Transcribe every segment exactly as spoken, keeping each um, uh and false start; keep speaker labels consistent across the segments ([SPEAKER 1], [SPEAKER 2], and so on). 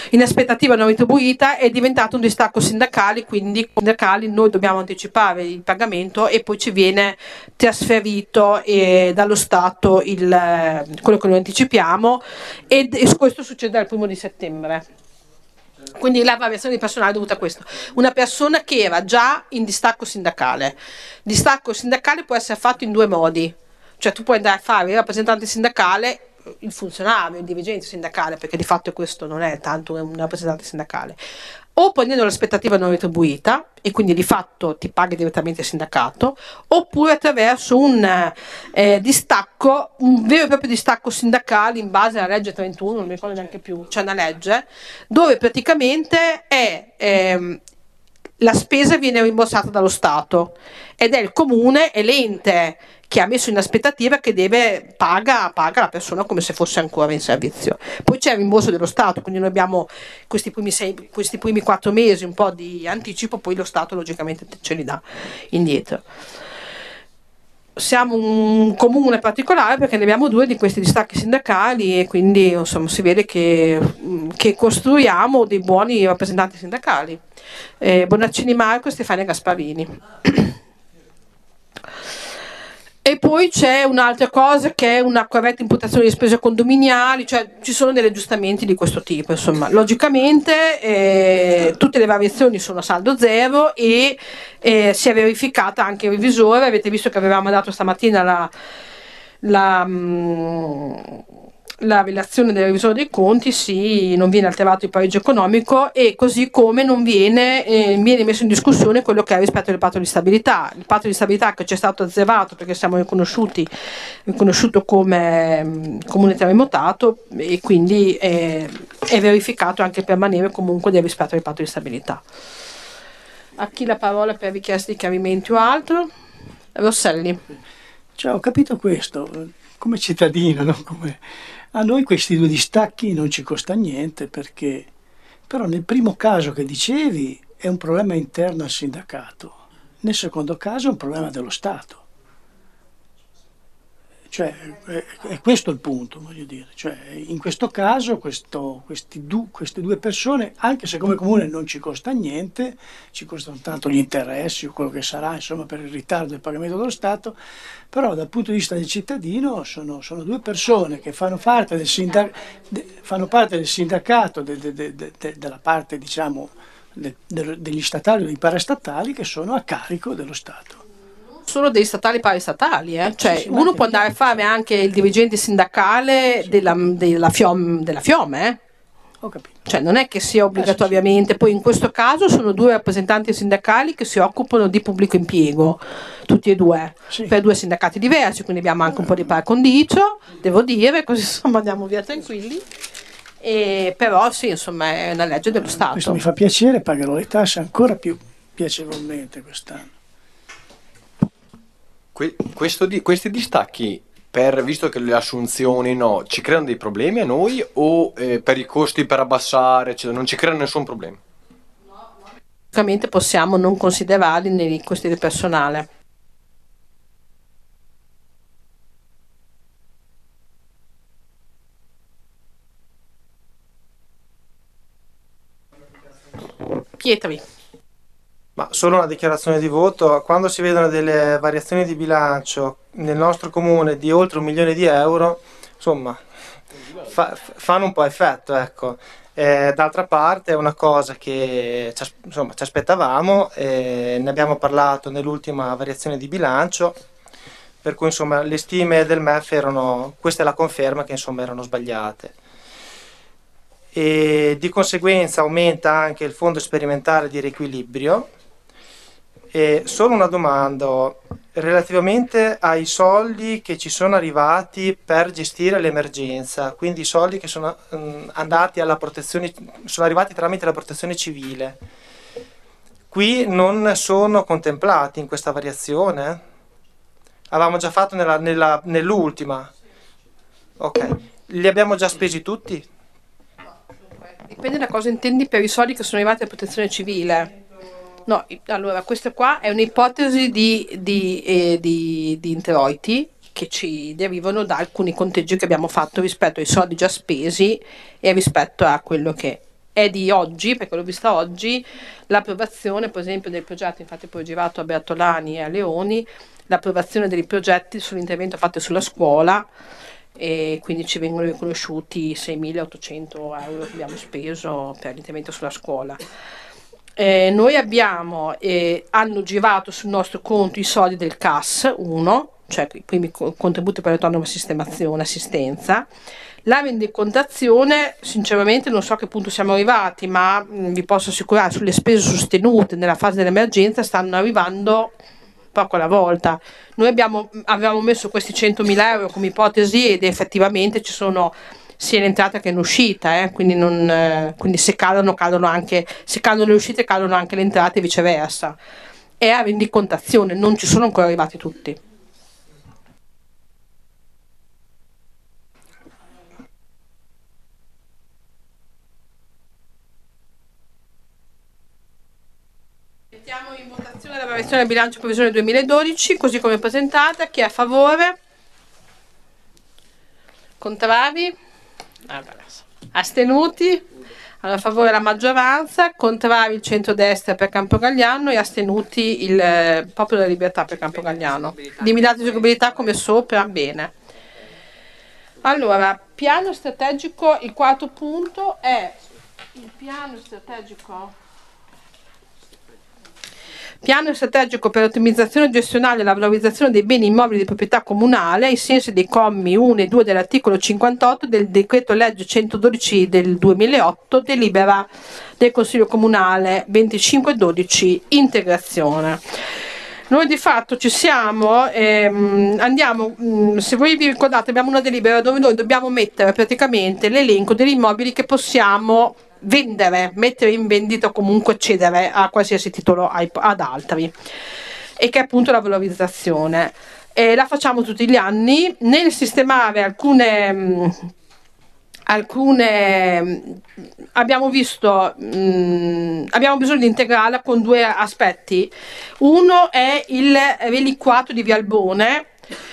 [SPEAKER 1] in aspettativa non retribuita è diventato un distacco sindacale, quindi sindacali noi dobbiamo anticipare il pagamento e poi ci viene trasferito eh, dallo Stato il, quello che noi anticipiamo, ed, e questo succede dal primo di settembre. Quindi la variazione di personale è dovuta a questo. Una persona che era già in distacco sindacale. Distacco sindacale può essere fatto in due modi, cioè tu puoi andare a fare il rappresentante sindacale, il funzionario, il dirigente sindacale, perché di fatto questo non è tanto un rappresentante sindacale, o prendendo l'aspettativa non retribuita e quindi di fatto ti paghi direttamente il sindacato, oppure attraverso un eh, distacco, un vero e proprio distacco sindacale in base alla legge trentuno, non mi ricordo neanche più, c'è una legge dove praticamente è ehm, la spesa viene rimborsata dallo Stato ed è il comune e l'ente che ha messo in aspettativa che deve paga, paga la persona come se fosse ancora in servizio. Poi c'è il rimborso dello Stato, quindi noi abbiamo questi primi, sei, questi primi quattro mesi un po' di anticipo, poi lo Stato logicamente ce li dà indietro. Siamo un comune particolare perché ne abbiamo due di questi distacchi sindacali e quindi insomma si vede che, che costruiamo dei buoni rappresentanti sindacali. Eh, Bonaccini Marco e Stefania Gasparini. E poi c'è un'altra cosa che è una corretta imputazione di spese condominiali, cioè ci sono degli aggiustamenti di questo tipo, insomma. Logicamente eh, tutte le variazioni sono a saldo zero e eh, si è verificata anche il revisore, avete visto che avevamo dato stamattina la, la, mh, la relazione del revisore dei conti, sì, non viene alterato il pareggio economico e così come non viene, eh, viene messo in discussione quello che è rispetto al patto di stabilità, il patto di stabilità che ci è stato azzerato perché siamo riconosciuti riconosciuto come mh, comune terremotato e quindi eh, è verificato anche il permanere comunque del rispetto al patto di stabilità. A chi la parola per richieste di chiarimenti o altro? Rosselli.
[SPEAKER 2] Cioè, ho capito questo, come cittadino, no? Come... a noi questi due distacchi non ci costa niente, perché però nel primo caso che dicevi è un problema interno al sindacato, nel secondo caso è un problema dello Stato. Cioè, è, è questo il punto, voglio dire. Cioè, in questo caso questo, questi du, queste due persone, anche se come comune non ci costa niente, ci costano tanto gli interessi o quello che sarà, insomma, per il ritardo del pagamento dello Stato, però dal punto di vista del cittadino sono, sono due persone che fanno parte del, sindac, de, fanno parte del sindacato, de, de, de, de, de, della parte, diciamo, de, de, degli statali o dei parastatali che sono a carico dello Stato.
[SPEAKER 1] Solo dei statali parastatali, eh? Cioè sì, uno può andare a fare anche il dirigente sindacale sì. della, della, Fiom, della Fiome, eh?
[SPEAKER 2] Ho capito.
[SPEAKER 1] Cioè non è che sia obbligatoriamente, sì, sì. Poi in questo caso sono due rappresentanti sindacali che si occupano di pubblico impiego, tutti e due, sì. Per due sindacati diversi, quindi abbiamo anche un po' di par condicio, devo dire, così insomma andiamo via tranquilli. E, però sì, insomma è una legge dello Stato.
[SPEAKER 2] Questo mi fa piacere, pagherò le tasse ancora più piacevolmente quest'anno.
[SPEAKER 3] Questo di, questi distacchi, per, visto che le assunzioni no, ci creano dei problemi a noi o eh, per i costi per abbassare, cioè, non ci creano nessun problema?
[SPEAKER 1] Ovviamente possiamo non considerarli nei costi del personale. Pietri.
[SPEAKER 4] Ma solo una dichiarazione di voto: quando si vedono delle variazioni di bilancio nel nostro comune di oltre un milione di euro, insomma, fa, fanno un po' effetto, ecco. Eh, d'altra parte è una cosa che ci, insomma, ci aspettavamo, eh, ne abbiamo parlato nell'ultima variazione di bilancio, per cui insomma le stime del M E F erano, questa è la conferma che insomma erano sbagliate. E di conseguenza aumenta anche il fondo sperimentale di riequilibrio. E solo una domanda relativamente ai soldi che ci sono arrivati per gestire l'emergenza, quindi i soldi che sono mh, andati alla protezione, sono arrivati tramite la protezione civile, qui non sono contemplati in questa variazione? Avevamo già fatto nella, nella, nell'ultima, ok, li abbiamo già spesi tutti?
[SPEAKER 1] Dipende da cosa intendi per i soldi che sono arrivati alla protezione civile. No, allora questa qua è un'ipotesi di, di, eh, di, di introiti che ci derivano da alcuni conteggi che abbiamo fatto rispetto ai soldi già spesi e rispetto a quello che è di oggi, perché l'ho vista oggi, l'approvazione per esempio del progetto, infatti poi ho girato a Bertolani e a Leoni, l'approvazione dei progetti sull'intervento fatto sulla scuola, e quindi ci vengono riconosciuti seimilaottocento euro che abbiamo speso per l'intervento sulla scuola. Eh, noi abbiamo, eh, hanno girato sul nostro conto i soldi del C A S uno, cioè i primi contributi per l'autonoma sistemazione, assistenza. La rendicontazione, sinceramente non so a che punto siamo arrivati, ma mh, vi posso assicurare, sulle spese sostenute nella fase dell'emergenza stanno arrivando poco alla volta. Noi abbiamo, avevamo messo questi centomila euro come ipotesi ed effettivamente ci sono sia in entrata che in uscita, eh? quindi, non, eh, quindi se cadono, cadono anche, se cadono le uscite cadono anche le entrate e viceversa. È a rendicontazione, non ci sono ancora arrivati tutti. Mettiamo in votazione la variazione del bilancio previsione duemiladodici, così come presentata. Chi è a favore? Contrari? Astenuti? Allora, a favore la maggioranza, contrari il centrodestra per Campogalliano e astenuti il eh, Popolo della Libertà per Campogalliano. Limitato di eseguibilità come sopra, bene. Allora, piano strategico, il quarto punto è il piano strategico. Piano strategico per l'ottimizzazione gestionale e la valorizzazione dei beni immobili di proprietà comunale ai sensi dei commi uno e due dell'articolo cinquantotto del decreto legge centododici del duemilaotto, delibera del Consiglio Comunale venticinque dodici integrazione. Noi di fatto ci siamo, ehm, andiamo, mh, se voi vi ricordate abbiamo una delibera dove noi dobbiamo mettere praticamente l'elenco degli immobili che possiamo vendere, mettere in vendita o comunque cedere a qualsiasi titolo ai, ad altri, e che è appunto la valorizzazione. E la facciamo tutti gli anni nel sistemare alcune mh, alcune mh, abbiamo visto mh, abbiamo bisogno di integrarla con due aspetti. Uno è il reliquato di Via Albone,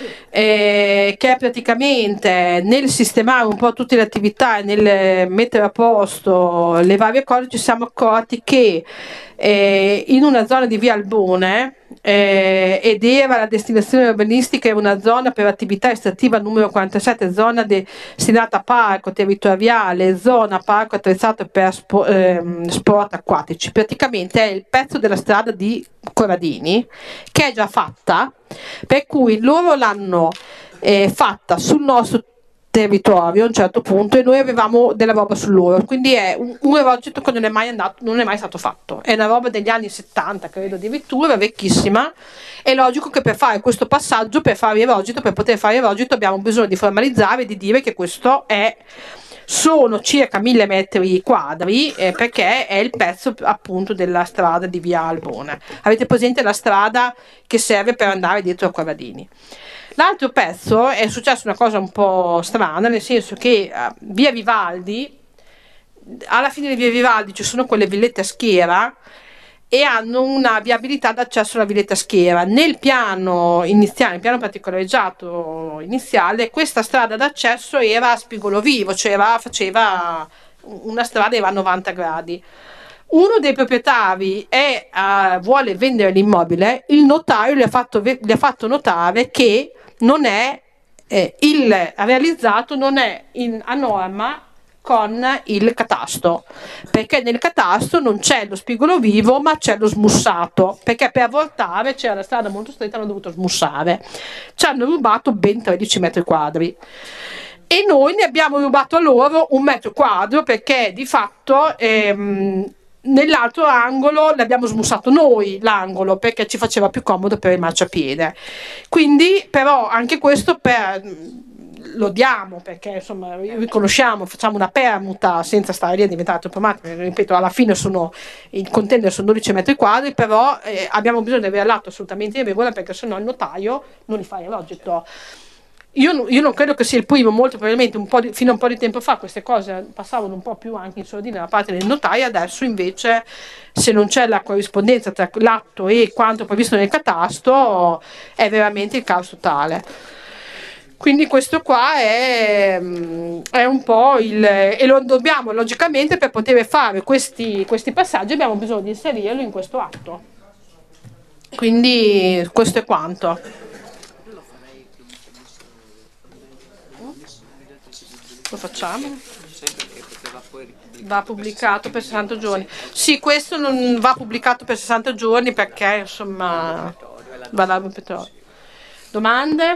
[SPEAKER 1] Eh, che è praticamente nel sistemare un po' tutte le attività e nel mettere a posto le varie cose. Ci siamo accorti che eh, in una zona di Via Albone, eh, ed era la destinazione urbanistica, era una zona per attività estrattiva numero quarantasette, zona destinata a parco territoriale, zona parco attrezzato per spo, ehm, sport acquatici. Praticamente è il pezzo della strada di Corradini che è già fatta, per cui loro l'hanno eh, fatta sul nostro territorio a un certo punto e noi avevamo della roba su loro, quindi è un, un progetto che non è mai andato, non è mai stato fatto, è una roba degli anni settanta credo, addirittura vecchissima. È logico che per fare questo passaggio, per fare il rogito, per poter fare il rogito abbiamo bisogno di formalizzare e di dire che questo è sono circa mille metri quadri, eh, perché è il pezzo appunto della strada di Via Albone. Avete presente la strada che serve per andare dietro a Corradini? L'altro pezzo è successa una cosa un po' strana, nel senso che uh, Via Vivaldi, alla fine di Via Vivaldi ci sono quelle villette a schiera e hanno una viabilità d'accesso alla villetta a schiera. Nel piano iniziale, nel piano particolareggiato iniziale, questa strada d'accesso era a spigolo vivo, cioè era, faceva una strada era a novanta gradi. Uno dei proprietari è, uh, vuole vendere l'immobile, il notaio gli ha fatto, gli ha fatto notare che non è eh, il realizzato non è in, a norma con il catasto, perché nel catasto non c'è lo spigolo vivo ma c'è lo smussato, perché per voltare c'era la strada molto stretta, hanno dovuto smussare. Ci hanno rubato ben tredici metri quadri e noi ne abbiamo rubato a loro un metro quadro, perché di fatto ehm, nell'altro angolo l'abbiamo smussato noi l'angolo, perché ci faceva più comodo per il marciapiede. Quindi però anche questo per lo diamo, perché insomma riconosciamo, facciamo una permuta senza stare lì a diventare troppo matti. Ripeto, alla fine sono il container sono dodici metri quadri, però eh, abbiamo bisogno di avere l'atto assolutamente in regola, perché sennò il notaio non li fa il rogito. Io, io non credo che sia il primo, molto probabilmente un po' di, fino a un po' di tempo fa queste cose passavano un po' più anche in sordina da parte del notaio. Adesso invece, se non c'è la corrispondenza tra l'atto e quanto previsto nel catasto, è veramente il caos totale. Quindi questo qua è, è un po' il... e lo dobbiamo, logicamente, per poter fare questi, questi passaggi abbiamo bisogno di inserirlo in questo atto. Quindi questo è quanto. Lo facciamo? Va pubblicato per sessanta giorni. Sì, questo non va pubblicato per sessanta giorni perché insomma va dal petrolio. Domande?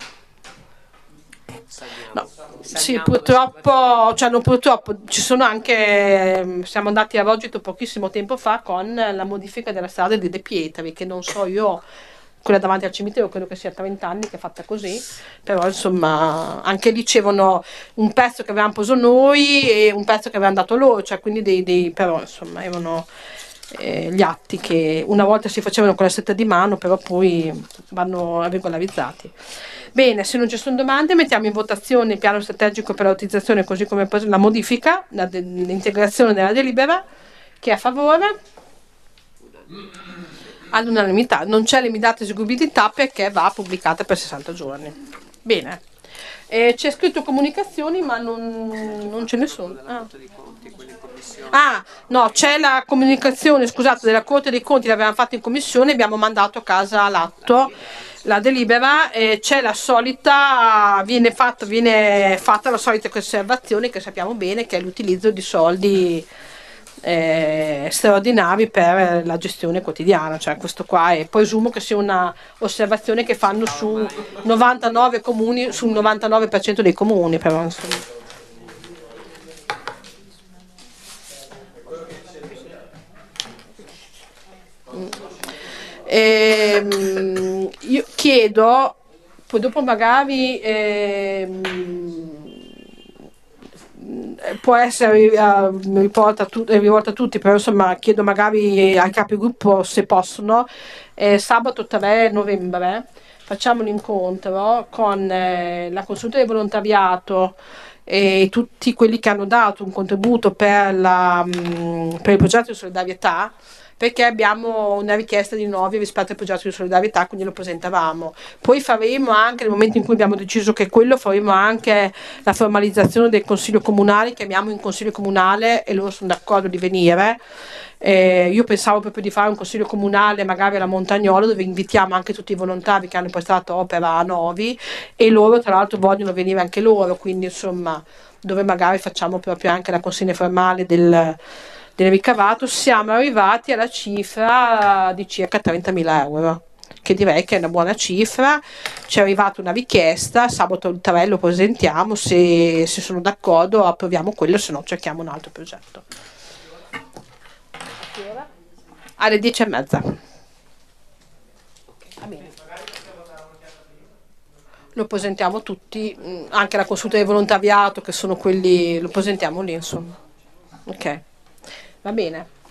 [SPEAKER 1] No. Sì, purtroppo, cioè non purtroppo, ci sono anche, siamo andati a Rogito pochissimo tempo fa con la modifica della strada di De Pietri, che non so io, quella davanti al cimitero credo che sia trenta anni che è fatta così, però insomma anche lì c'erano un pezzo che avevamo preso noi e un pezzo che avevamo dato loro, cioè quindi dei, dei però insomma erano eh, gli atti che una volta si facevano con la setta di mano, però poi vanno regolarizzati. Bene, se non ci sono domande mettiamo in votazione il piano strategico per la utilizzazione così come la modifica, la de- l'integrazione della delibera. Chi è a favore? All'unanimità, non c'è limitata eseguibilità perché va pubblicata per sessanta giorni. Bene, eh, c'è scritto comunicazioni ma non, non ce ne sono. Ah. Ah, no, c'è la comunicazione, scusate, della Corte dei Conti, l'avevamo fatta in commissione, abbiamo mandato a casa l'atto, la delibera, e c'è la solita, viene fatta, viene fatta la solita conservazione che sappiamo bene, che è l'utilizzo di soldi eh, straordinari per la gestione quotidiana, cioè questo qua è, presumo che sia una osservazione che fanno su novantanove comuni, sul novantanove per cento dei comuni, però insomma. Ehm, io chiedo, poi dopo magari ehm, può essere uh, riporta tu, rivolta a tutti, però insomma chiedo magari ai capigruppo se possono, eh, sabato tre novembre facciamo un incontro con eh, la consulta del volontariato e tutti quelli che hanno dato un contributo per, la, mh, per il progetto di solidarietà, perché abbiamo una richiesta di nuovi rispetto al progetto di solidarietà, quindi lo presentavamo. Poi faremo anche, nel momento in cui abbiamo deciso che quello, faremo anche la formalizzazione del Consiglio Comunale, chiamiamo in Consiglio Comunale e loro sono d'accordo di venire. Eh, io pensavo proprio di fare un Consiglio Comunale magari alla Montagnolo, dove invitiamo anche tutti i volontari che hanno prestato opera a Novi, e loro tra l'altro vogliono venire anche loro, quindi insomma dove magari facciamo proprio anche la consegna formale del del ricavato. Siamo arrivati alla cifra di circa trentamila euro, che direi che è una buona cifra. Ci è arrivata una richiesta, sabato il tre lo presentiamo, se, se sono d'accordo approviamo quello, se no cerchiamo un altro progetto. Alle dieci e mezza. Va bene. Lo presentiamo tutti, anche la consulta del volontariato, che sono quelli, lo presentiamo lì insomma. Ok. Va bene.